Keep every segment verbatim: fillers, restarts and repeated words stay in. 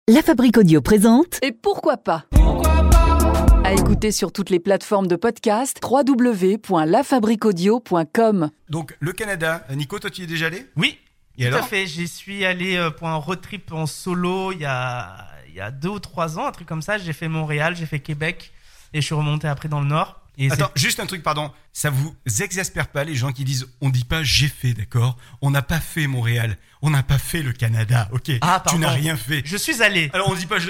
La Fabrique Audio présente. Et pourquoi pas à écouter sur toutes les plateformes de podcast, w w w point la fabrique audio point com. Donc, le Canada. Nico, toi, tu y es déjà allé ? Oui, Et tout alors à fait. J'y suis allé euh, pour un road trip en solo il y a, il y a deux ou trois ans, un truc comme ça. J'ai fait Montréal, j'ai fait Québec et je suis remonté après dans le Nord. Et Attends, juste un truc, pardon. Ça vous exaspère pas les gens qui disent on dit pas j'ai fait, d'accord ? On n'a pas fait Montréal. On n'a pas fait le Canada, ok ? Ah, tu pardon. n'as rien fait. Je suis allé. Alors, on dit pas je.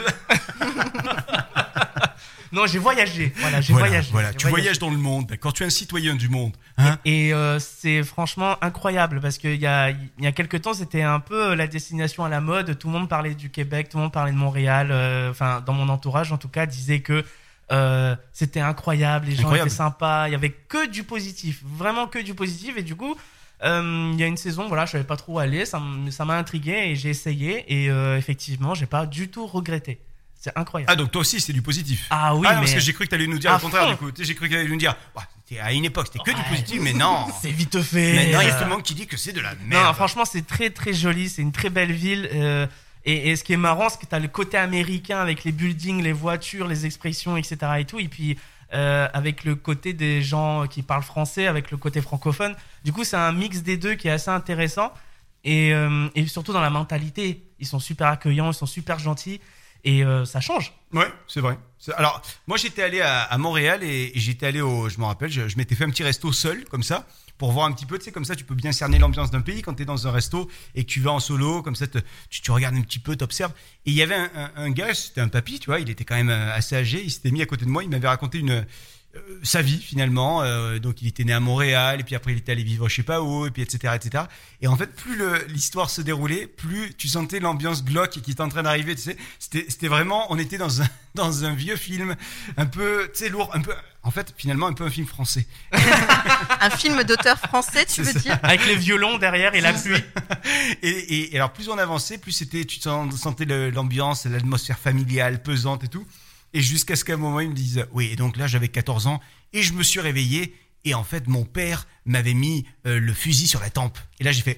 Non, j'ai voyagé. Voilà, j'ai voilà, voyagé. Voilà, j'ai tu voyagé. voyages dans le monde, d'accord ? Tu es un citoyen du monde, hein ? Et euh, c'est franchement incroyable parce qu'il y a, il y a quelques temps, c'était un peu la destination à la mode. Tout le monde parlait du Québec, tout le monde parlait de Montréal. euh, Enfin, dans mon entourage, en tout cas, disait que euh, c'était incroyable. Les gens Incroyable. étaient sympas. Il y avait que du positif, vraiment que du positif. Et du coup, euh, il y a une saison, voilà, je savais pas trop où aller. Ça, m- ça m'a intrigué et j'ai essayé. Et euh, effectivement, j'ai pas du tout regretté. C'est incroyable. Ah, donc toi aussi, c'est du positif. Ah oui, ah, non, mais parce que j'ai cru que tu allais nous dire à le contraire, fond. du coup. Tu sais, j'ai cru que tu allais nous dire ouais, c'était à une époque, c'était que du Ouais. positif, mais non. c'est vite fait. Mais non, il y a Euh, tout le monde qui dit que c'est de la merde. Non, franchement, c'est très très joli. C'est une très belle ville. euh, et, et ce qui est marrant, c'est que t'as le côté américain avec les buildings, les voitures, les expressions, et cetera et tout. Et puis euh, avec le côté des gens qui parlent français, avec le côté francophone. Du coup, c'est un mix des deux qui est assez intéressant. Et, euh, et surtout dans la mentalité, ils sont super accueillants, ils sont super gentils. Et euh, ça change. Ouais, c'est vrai. C'est- Alors, moi, j'étais allé à, à Montréal et, et j'étais allé au. Je me rappelle, je, je m'étais fait un petit resto seul, comme ça, pour voir un petit peu. Tu sais, comme ça, tu peux bien cerner l'ambiance d'un pays quand tu es dans un resto et que tu vas en solo, comme ça, te- tu, tu regardes un petit peu, t'observes. Et il y avait un, un, un gars, c'était un papy, tu vois, il était quand même euh, assez âgé. Il s'était mis à côté de moi, il m'avait raconté une. euh, sa vie finalement, euh, donc il était né à Montréal et puis après il était allé vivre je sais pas où et puis etc etc et en fait plus le, l'histoire se déroulait, plus tu sentais l'ambiance glauque qui était en train d'arriver, tu sais, c'était, c'était vraiment, on était dans un, dans un vieux film un peu, tu sais, lourd, un peu, en fait finalement un peu un film français. Un film d'auteur français, tu C'est veux ça. dire? Avec les violons derrière et la pluie. et, et, et alors plus on avançait, plus c'était, tu sens- sentais le- l'ambiance, l'atmosphère familiale, pesante et tout. Et jusqu'à ce qu'à un moment, ils me disent oui, et donc là, j'avais quatorze ans et je me suis réveillé. Et en fait, mon père m'avait mis euh, le fusil sur la tempe. Et là, j'ai fait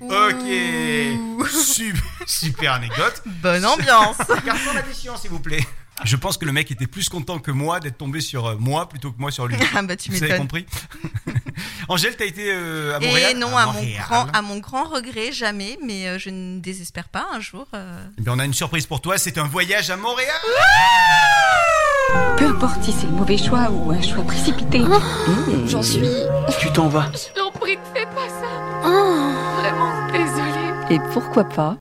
ok, super, super anecdote. Bonne ambiance. Carton d'addition, s'il vous plaît. Je pense que le mec était plus content que moi d'être tombé sur euh, moi plutôt que moi sur lui. Ah bah tu Vous avez m'étonnes. compris. Angèle, t'as été euh, à Montréal ? Et non, À à mon, Montréal. grand, à mon grand regret, jamais, mais euh, je ne désespère pas un jour. euh. Eh bien, on a une surprise pour toi. C'est un voyage à Montréal. Peu importe si c'est le mauvais choix ou un choix précipité. J'en suis. Tu t'en vas. Je t'en prie, ne fais pas ça. Vraiment, désolée. Et pourquoi pas